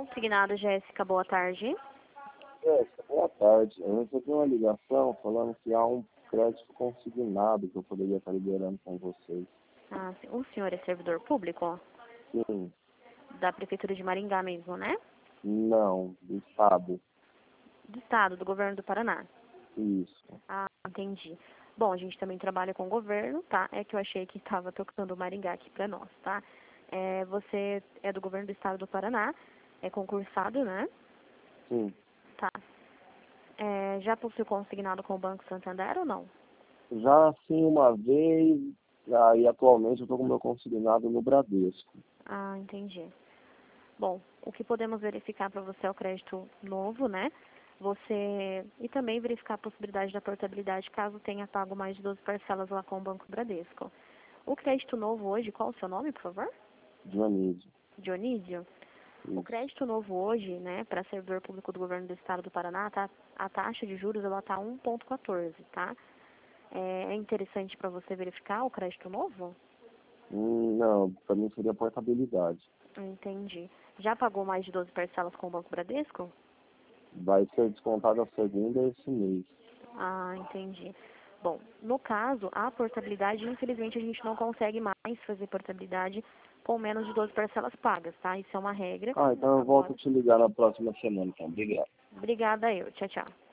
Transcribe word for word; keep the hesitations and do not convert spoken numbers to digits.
Consignado Jéssica, boa tarde. Jéssica, boa tarde. Eu recebi uma ligação falando que há um crédito consignado que eu poderia estar liberando com vocês. Ah, sim. O senhor é servidor público? Sim. Da Prefeitura de Maringá mesmo, né? Não, do Estado. Do Estado, do Governo do Paraná. Isso. Ah, entendi. Bom, a gente também trabalha com o governo, tá? É que eu achei que estava tocando Maringá aqui pra nós, tá? É, você é do Governo do Estado do Paraná, é concursado, né? Sim. Tá. É, já possuiu consignado com o Banco Santander ou não? Já sim uma vez, aí atualmente eu estou com o meu consignado no Bradesco. Ah, entendi. Bom, o que podemos verificar para você é o crédito novo, né? Você e também verificar a possibilidade da portabilidade caso tenha pago mais de doze parcelas lá com o Banco Bradesco. O crédito novo hoje, qual o seu nome, por favor? Dionísio. Dionísio. O Isso. crédito novo hoje, né, para servidor público do Governo do Estado do Paraná, tá, a taxa de juros ela tá um ponto quatorze, tá? É, é interessante para você verificar o crédito novo? Hum, não, para mim seria portabilidade. Entendi. Já pagou mais de doze parcelas com o Banco Bradesco? Vai ser descontada a segunda esse mês. Ah, entendi. Bom, no caso, a portabilidade, infelizmente, a gente não consegue mais fazer portabilidade com menos de doze parcelas pagas, tá? Isso é uma regra. Ah, então eu volto Agora, a te ligar na próxima semana, então. Obrigado. obrigada eu. Tchau, tchau.